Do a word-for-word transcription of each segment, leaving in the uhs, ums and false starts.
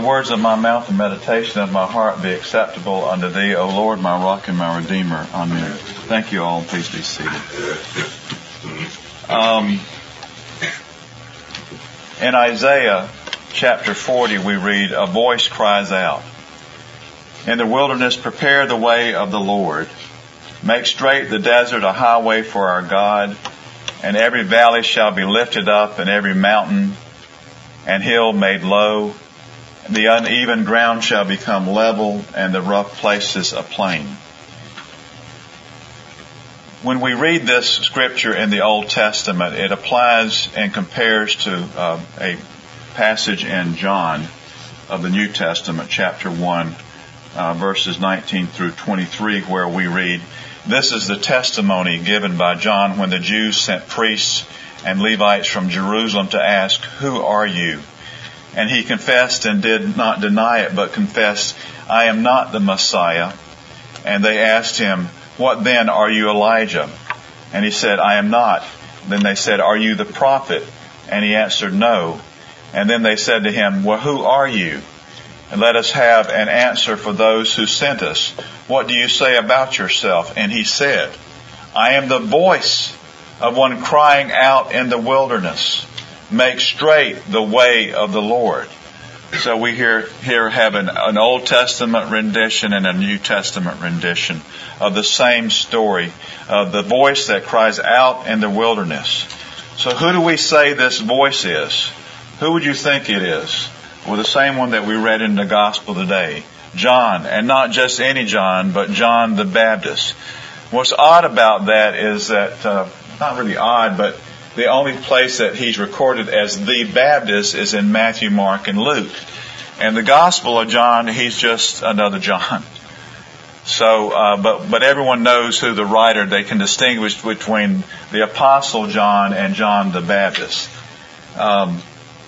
words of my mouth and meditation of my heart be acceptable unto thee, O Lord, my rock and my redeemer. Amen. Thank you all. Please be seated. Um, in Isaiah chapter forty, we read, a voice cries out, in the wilderness, prepare the way of the Lord. Make straight the desert a highway for our God, and every valley shall be lifted up, and every mountain and hill made low. The uneven ground shall become level, and the rough places a plain. When we read this scripture in the Old Testament, it applies and compares to uh, a passage in John of the New Testament, chapter one, uh, verses nineteen through twenty-three, where we read, this is the testimony given by John when the Jews sent priests and Levites from Jerusalem to ask, who are you? And he confessed and did not deny it, but confessed, I am not the Messiah. And they asked him, what then, are you Elijah? And he said, I am not. Then they said, are you the prophet? And he answered, no. And then they said to him, well, who are you? And let us have an answer for those who sent us. What do you say about yourself? And he said, I am the voice of one crying out in the wilderness, make straight the way of the Lord. So we here, here have an, an Old Testament rendition and a New Testament rendition of the same story, of the voice that cries out in the wilderness. So who do we say this voice is? Who would you think it is? Well, the same one that we read in the Gospel today, John, and not just any John, but John the Baptist. What's odd about that is that, uh, not really odd, but the only place that he's recorded as the Baptist is in Matthew, Mark, and Luke. And the Gospel of John, he's just another John. So, uh, but but everyone knows who the writer. They can distinguish between the Apostle John and John the Baptist. Um,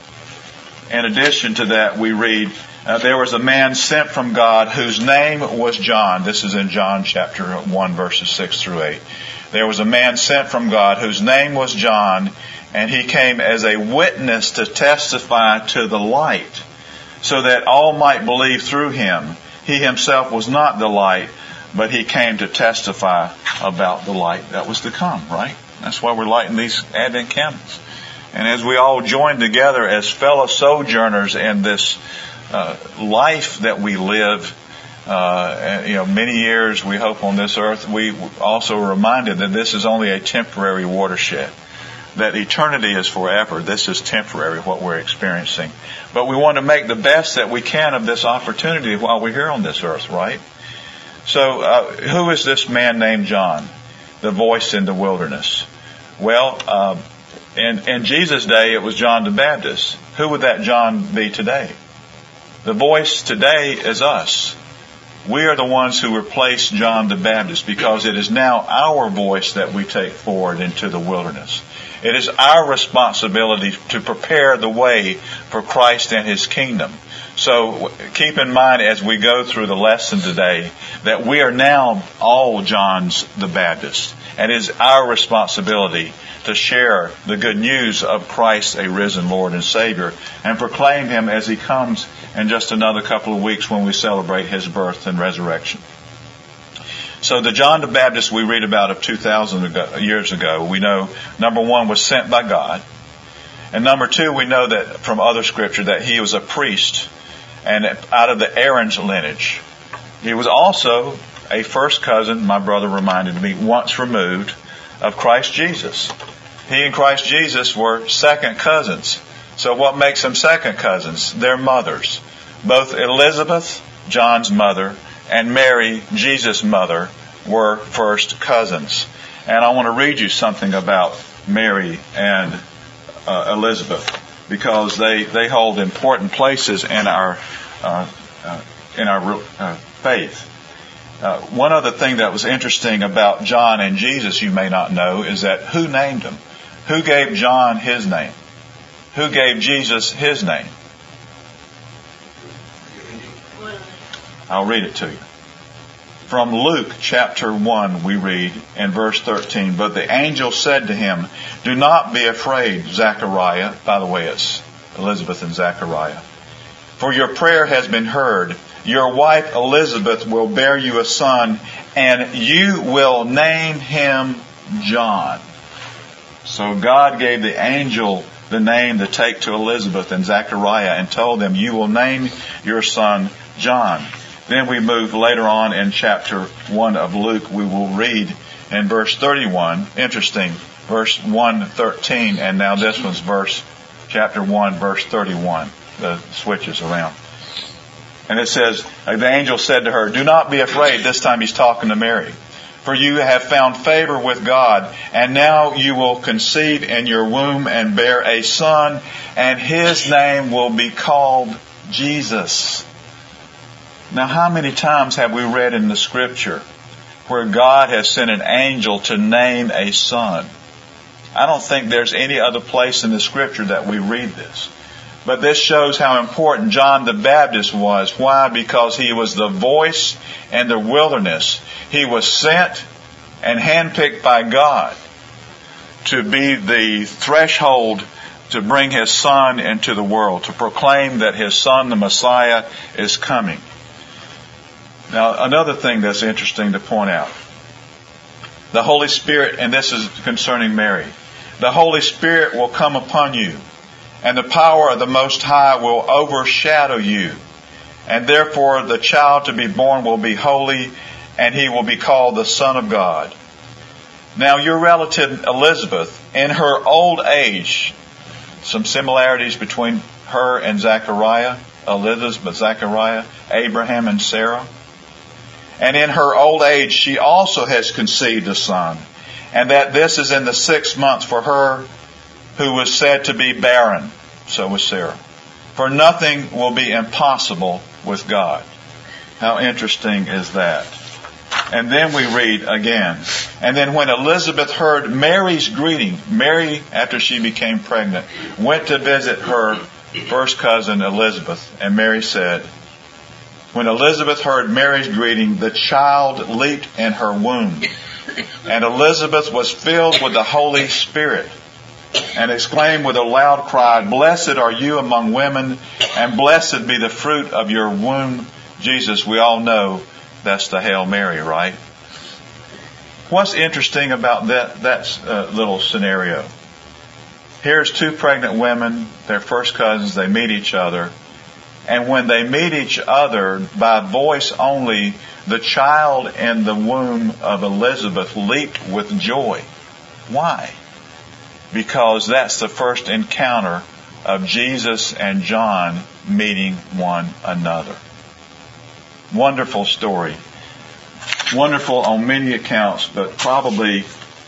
in addition to that, we read, uh, there was a man sent from God whose name was John. This is in John chapter one, verses six through eight. There was a man sent from God whose name was John, and he came as a witness to testify to the light, so that all might believe through him. He himself was not the light, but he came to testify about the light that was to come, right? That's why we're lighting these Advent candles. And as we all join together as fellow sojourners in this uh, life that we live, Uh, and, you know, many years we hope on this earth, we also are reminded that this is only a temporary watershed, that eternity is forever. This is temporary, what we're experiencing. But we want to make the best that we can of this opportunity while we're here on this earth, right? So, uh, who is this man named John, the voice in the wilderness? Well, uh, in, in Jesus' day, it was John the Baptist. Who would that John be today? The voice today is us. We are the ones who replace John the Baptist, because it is now our voice that we take forward into the wilderness. It is our responsibility to prepare the way for Christ and His kingdom. So keep in mind as we go through the lesson today that we are now all Johns the Baptist. And it is our responsibility to share the good news of Christ, a risen Lord and Savior, and proclaim Him as He comes in just another couple of weeks when we celebrate His birth and resurrection. So the John the Baptist we read about of two thousand years ago, we know, number one, was sent by God. And number two, we know that from other scripture that he was a priest and out of the Aaron's lineage. He was also a first cousin, my brother reminded me, once removed, of Christ Jesus. He and Christ Jesus were second cousins. So what makes them second cousins? Their mothers. Both Elizabeth, John's mother, and Mary, Jesus' mother, were first cousins. And I want to read you something about Mary and uh, Elizabeth, because they, they hold important places in our uh, uh, in our uh, faith. Uh, one other thing that was interesting about John and Jesus, you may not know, is that who named him? Who gave John his name? Who gave Jesus his name? I'll read it to you. From Luke chapter one, we read in verse thirteen, but the angel said to him, do not be afraid, Zechariah. By the way, it's Elizabeth and Zechariah. for your prayer has been heard. Your wife Elizabeth will bear you a son, and you will name him John. So God gave the angel the name to take to Elizabeth and Zechariah and told them, you will name your son John. Then we move later on in chapter one of Luke. We will read in verse thirty-one. Interesting. Verse one thirteen, and now this one's verse, chapter one, verse thirty-one. The switches around. And it says, the angel said to her, do not be afraid. This time he's talking to Mary. For you have found favor with God, and now you will conceive in your womb and bear a son, and his name will be called Jesus. Now, how many times have we read in the Scripture where God has sent an angel to name a son? I don't think there's any other place in the Scripture that we read this. But this shows how important John the Baptist was. Why? Because he was the voice in the wilderness. He was sent and handpicked by God to be the threshold to bring his son into the world, to proclaim that his son, the Messiah, is coming. Now, another thing that's interesting to point out. The Holy Spirit, and this is concerning Mary, the Holy Spirit will come upon you, and the power of the Most High will overshadow you. And therefore the child to be born will be holy, and he will be called the Son of God. Now your relative Elizabeth, in her old age, some similarities between her and Zechariah, Elizabeth, Zechariah, Abraham and Sarah. And in her old age she also has conceived a son, and that this is in the sixth month for her who was said to be barren. So was Sarah. For nothing will be impossible with God. How interesting is that? And then we read again. And then when Elizabeth heard Mary's greeting, Mary, after she became pregnant, went to visit her first cousin Elizabeth. And Mary said, when Elizabeth heard Mary's greeting, the child leaped in her womb. And Elizabeth was filled with the Holy Spirit, and exclaimed with a loud cry, blessed are you among women, and blessed be the fruit of your womb, Jesus. We all know that's the Hail Mary, right? What's interesting about that, that uh, little scenario? Here's two pregnant women, they're first cousins, they meet each other. And when they meet each other, by voice only, the child in the womb of Elizabeth leaped with joy. Why? Because that's the first encounter of Jesus and John meeting one another. Wonderful story. Wonderful on many accounts, but probably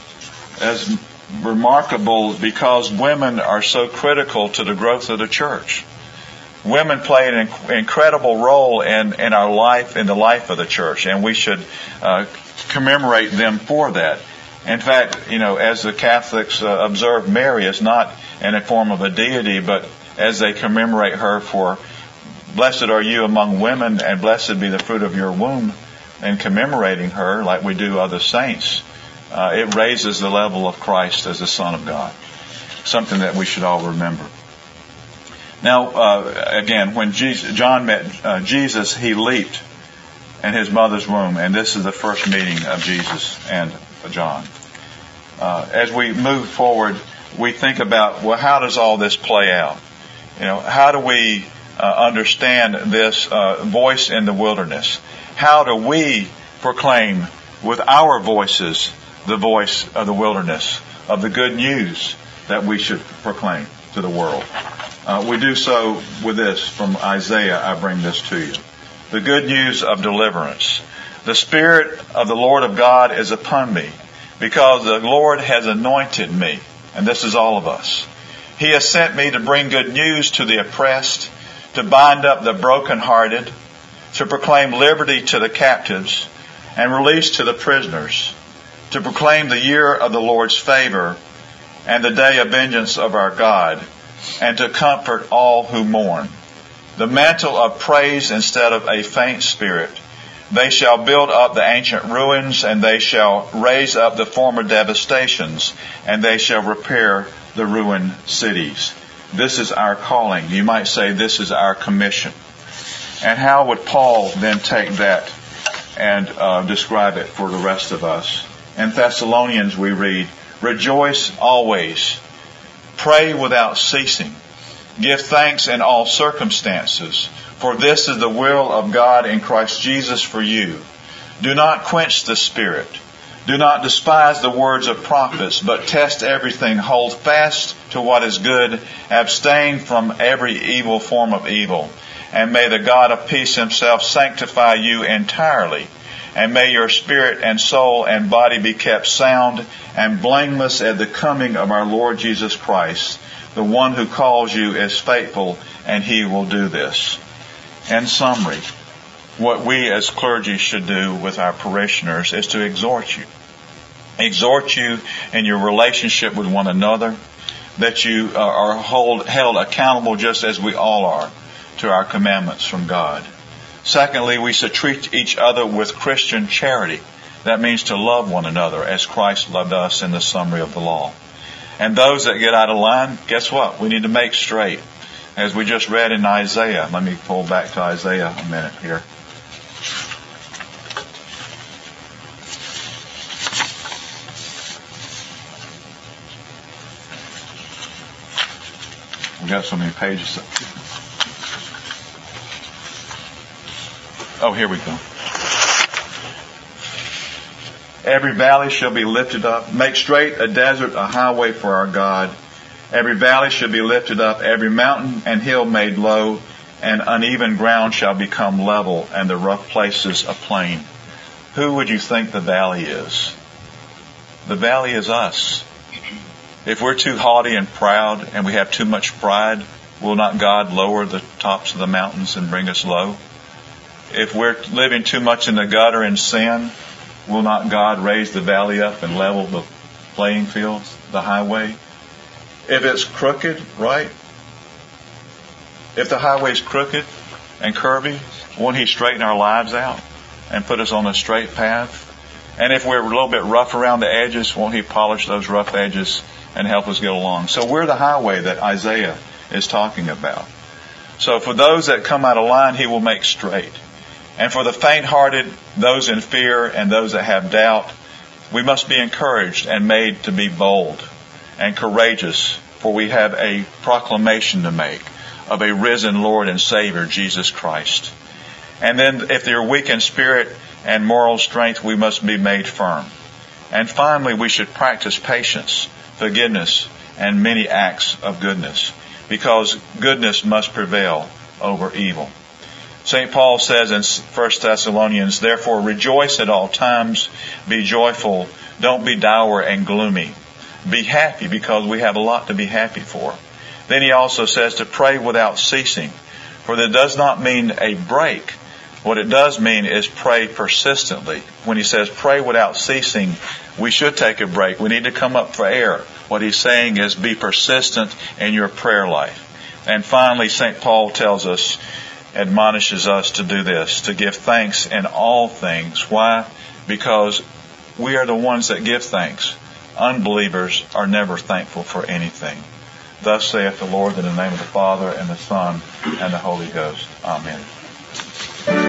as remarkable because women are so critical to the growth of the church. Women play an incredible role in, in our life, in the life of the church, and we should uh, commemorate them for that. In fact, you know, as the Catholics uh, observe Mary as not in a form of a deity, but as they commemorate her for blessed are you among women and blessed be the fruit of your womb, and commemorating her like we do other saints, uh, it raises the level of Christ as the Son of God. Something that we should all remember. Now, uh, again, when Jesus, John met uh, Jesus, he leaped in his mother's womb, and this is the first meeting of Jesus and John. Uh, as we move forward, we think about, well, how does all this play out? You know, how do we uh, understand this uh, voice in the wilderness? How do we proclaim with our voices the voice of the wilderness, of the good news that we should proclaim to the world? Uh, we do so with this from Isaiah. I bring this to you. The good news of deliverance. The Spirit of the Lord of God is upon me, because the Lord has anointed me. And this is all of us. He has sent me to bring good news to the oppressed, to bind up the brokenhearted, to proclaim liberty to the captives, and release to the prisoners, to proclaim the year of the Lord's favor, and the day of vengeance of our God, and to comfort all who mourn. The mantle of praise instead of a faint spirit. They shall build up the ancient ruins, and they shall raise up the former devastations, and they shall repair the ruined cities. This is our calling. You might say this is our commission. And how would Paul then take that and uh, describe it for the rest of us? In Thessalonians we read, rejoice always, pray without ceasing, give thanks in all circumstances, for this is the will of God in Christ Jesus for you. Do not quench the Spirit. Do not despise the words of prophets, but test everything. Hold fast to what is good. Abstain from every evil form of evil. And may the God of peace himself sanctify you entirely. And may your spirit and soul and body be kept sound and blameless at the coming of our Lord Jesus Christ. The one who calls you is faithful, and he will do this. In summary, what we as clergy should do with our parishioners is to exhort you. Exhort you in your relationship with one another, that you are hold, held accountable just as we all are to our commandments from God. Secondly, we should treat each other with Christian charity. That means to love one another as Christ loved us in the summary of the law. And those that get out of line, guess what? We need to make straight. As we just read in Isaiah. Let me pull back to Isaiah a minute here. We've got so many pages. Oh, here we go. Every valley shall be lifted up. Make straight a desert, a highway for our God. Every valley shall be lifted up, every mountain and hill made low, and uneven ground shall become level, and the rough places a plain. Who would you think the valley is? The valley is us. If we're too haughty and proud and we have too much pride, will not God lower the tops of the mountains and bring us low? If we're living too much in the gutter and sin, will not God raise the valley up and level the playing fields, the highway? If it's crooked, right? If the highway's crooked and curvy, won't he straighten our lives out and put us on a straight path? And if we're a little bit rough around the edges, won't he polish those rough edges and help us get along? So we're the highway that Isaiah is talking about. So for those that come out of line, he will make straight. And for the faint-hearted, those in fear, and those that have doubt, we must be encouraged and made to be bold and courageous, for we have a proclamation to make of a risen Lord and Savior, Jesus Christ. And then if they're weak in spirit and moral strength, we must be made firm. And finally, we should practice patience, forgiveness, and many acts of goodness, because goodness must prevail over evil. Saint Paul says in First Thessalonians, therefore rejoice at all times, be joyful, don't be dour and gloomy. Be happy, because we have a lot to be happy for. Then he also says to pray without ceasing, for that does not mean a break. What it does mean is pray persistently. When he says pray without ceasing, we should take a break. We need to come up for air. What he's saying is be persistent in your prayer life. And finally, Saint Paul tells us, admonishes us to do this, to give thanks in all things. Why? Because we are the ones that give thanks. Unbelievers are never thankful for anything. Thus saith the Lord, in the name of the Father, and the Son, and the Holy Ghost. Amen.